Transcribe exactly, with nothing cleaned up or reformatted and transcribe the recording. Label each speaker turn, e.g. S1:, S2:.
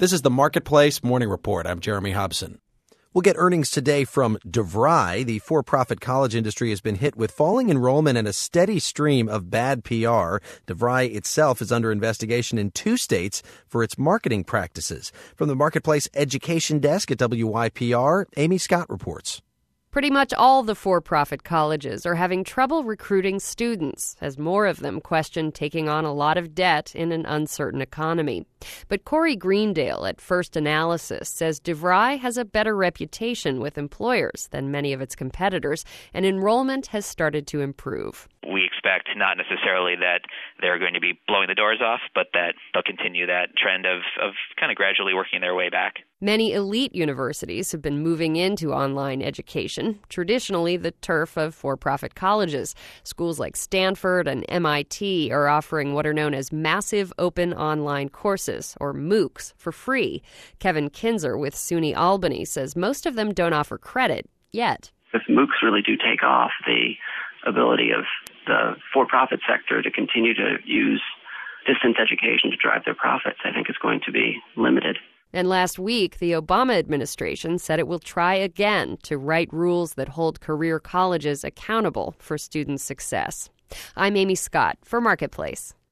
S1: This is the Marketplace Morning Report. I'm Jeremy Hobson. We'll get earnings today from DeVry. The for-profit college industry has been hit with falling enrollment and a steady stream of bad P R. DeVry itself is under investigation in two states for its marketing practices. From the Marketplace Education Desk at W Y P R, Amy Scott reports.
S2: Pretty much all the for-profit colleges are having trouble recruiting students, as more of them question taking on a lot of debt in an uncertain economy. But Corey Greendale at First Analysis says DeVry has a better reputation with employers than many of its competitors, and enrollment has started to improve.
S3: We expect not necessarily that they're going to be blowing the doors off, but that they'll continue that trend of, of kind of gradually working their way back.
S2: Many elite universities have been moving into online education, traditionally the turf of for-profit colleges. Schools like Stanford and M I T are offering what are known as massive open online courses, or MOOCs, for free. Kevin Kinzer with SUNY Albany says most of them don't offer credit yet.
S4: If MOOCs really do take off, the ability of the for-profit sector to continue to use distance education to drive their profits, I think, is going to be limited.
S2: And last week, the Obama administration said it will try again to write rules that hold career colleges accountable for student success. I'm Amy Scott for Marketplace.